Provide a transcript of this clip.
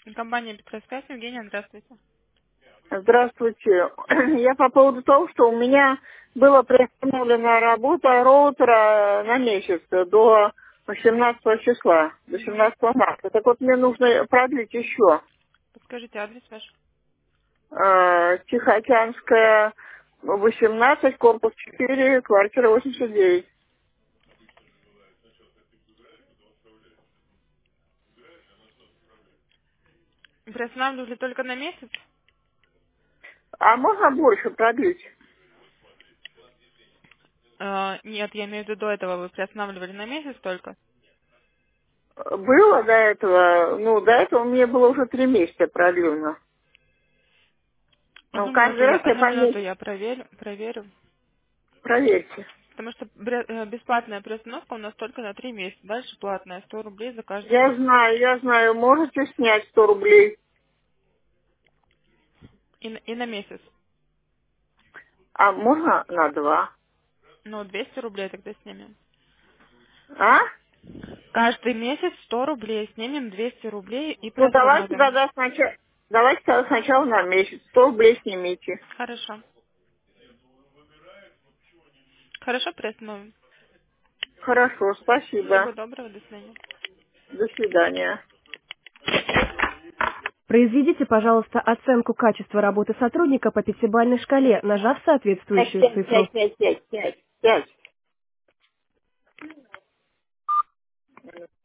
Компания «Петросвязь». Евгения, здравствуйте. Здравствуйте. Я по поводу того, что у меня была приостановлена работа роутера на месяц до 18 числа, до Мгм. 17 марта. Так вот, мне нужно продлить еще. Подскажите адрес ваш. Тихоокеанская, 18, корпус 4, квартира 89. Приостанавливали только на месяц? А можно больше продлить? Нет, я имею в виду до этого вы приостанавливали на месяц только. Было до этого, до этого мне было уже 3 месяца продлено. Одну минуту, Каждый я, раз я одну по минуту месяцу, я проверю. проверьте. Потому что бесплатная приостановка у нас только на 3 месяца. Дальше платная, 100 рублей за каждый Я месяц. знаю, можете снять 100 рублей. И на месяц. А можно на 2? Ну, 200 рублей тогда снимем. А? Каждый месяц 100 рублей. Снимем 200 рублей и Ну, давайте приостановим. тогда сначала, давайте тогда сначала на месяц. 100 рублей снимите. Хорошо. Хорошо, приостановим. Хорошо, Всего спасибо. доброго, до свидания. До свидания. Произведите, пожалуйста, оценку качества работы сотрудника по пятибалльной шкале, нажав Пять, соответствующую пять, цифру. пять, пять, пять, пять, пять.